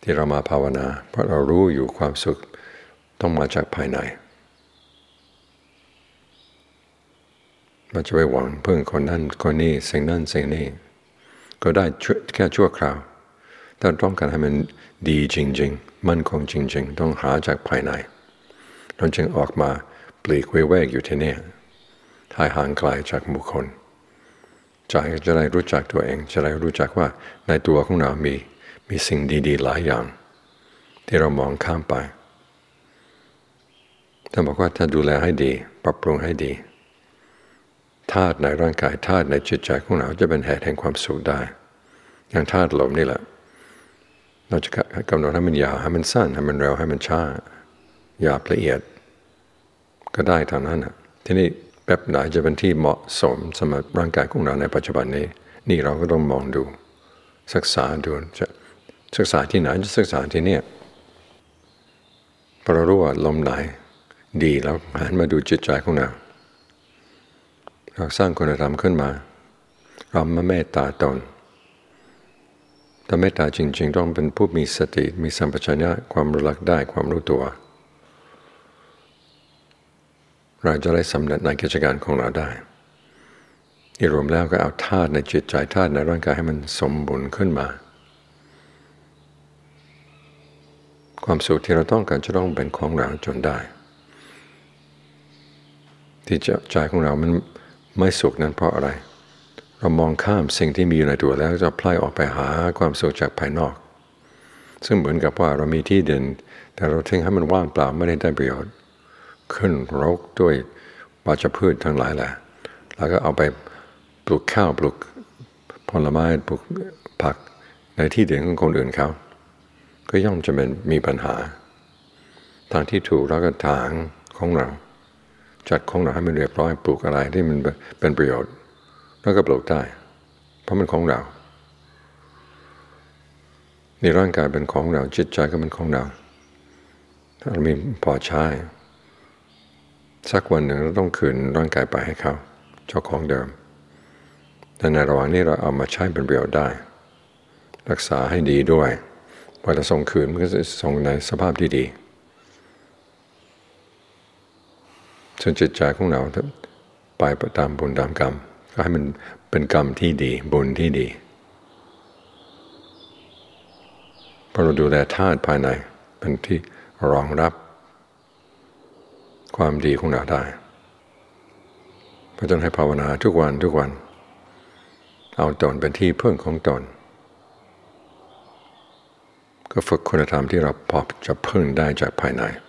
ที่เรามาภาวนาเพราะเรารู้อยู่ความสุขต้องมาจากภายในเราจะไปหวังพึ่งคนนั้นคนนี้สิ่งนั้นสิ่งนี้ก็ได้แค่ชั่วคราวแต่ต้องการให้มันดีจริงๆมั่นคงจริงๆต้องหาจากภายในเราจึงออกมาปลีกวิเวกอยู่ที่นี่ให้ห่างไกลจากหมู่คนจะได้รู้จักตัวเองจะได้รู้จักว่าในตัวของเรามีสิ่งดีๆหลายอย่างที่เรามองข้ามไปท่านบอกว่าถ้าดูแลให้ดีปรับปรุงให้ดีธาตุในร่างกายธาตุในจิตใจของเราจะเป็นเหตุแห่งความสุขได้อย่างธาตุลมนี่แหละเราจะกำหนดให้มันยาวให้มันสั้นให้มันเร็วให้มันช้าหยาบละเอียดก็ได้ทางนั้นทีนี้แบบไหนจะเป็นที่เหมาะสมสำหรับร่างกายของเราในปัจจุบันนี้นี่เราก็ต้องมองดูศึกษาดูจะศึกษาที่ไหนจะศึกษาที่นี่พอเรารู้ว่าลมไหนดีแล้วหันมาดูจิตใจของเราสร้างคุณธรรมขึ้นมาเรามาเมตตาตนแต่เมตตาจริงๆต้องเป็นผู้มีสติมีสัมปชัญญะความรู้ลักได้ความรู้ตัวเราจะได้สำเร็จในกิจการของเราได้ที่รวมแล้วก็เอาธาตุในจิตใจธาตุในร่างกายให้มันสมบูรณ์ขึ้นมาความสุขที่เราต้องการจะต้องเป็นของเราจนได้ที่ใจของเรามันไม่สุขนั้นเพราะอะไรเรามองข้ามสิ่งที่มีอยู่ในตัวแล้วจะพล่ายออกไปหาความสุขจากภายนอกซึ่งเหมือนกับว่าเรามีที่ดินแต่เราทิ้งให้มันว่างเปล่าไม่ได้ประโยชน์ขึ้นรกด้วยวัชพืชทั้งหลายแหละแล้วก็เอาไปปลูกข้าวปลูกผลไม้ปลูกผักในที่ดินของคนอื่นเขาก็ย่อมจะมีปัญหาทางที่ถูกเราก็ถางของเราจัดของเราให้มันเรียบร้อยปลูกอะไรที่มันเป็นประโยชน์แล้วก็ปลูกได้เพราะมันของเราในร่างกายเป็นของเราจิตใจก็เป็นของเราเรามีพอใช้สักวันหนึ่งเราต้องคืนร่างกายไปให้เขาเจ้าของเดิมแต่ในระหว่างนี้เราเอามาใช้เป็นประโยชน์ได้รักษาให้ดีด้วยพอเราส่งคืนมันก็จะส่งในสภาพที่ดีส่วนจิตใจของเราไปตามบุญตามกรรมก็ให้มันเป็นกรรมที่ดีบุญที่ดีพอเราดูแลธาตุภายในเป็นที่รองรับความดีของเราได้เพราะฉะนั้นให้ภาวนาทุกวันเอาตนเป็นที่พึ่งของตนก็ฝึกคุณธรรมที่เราพอจะพึ่งได้จากภายใน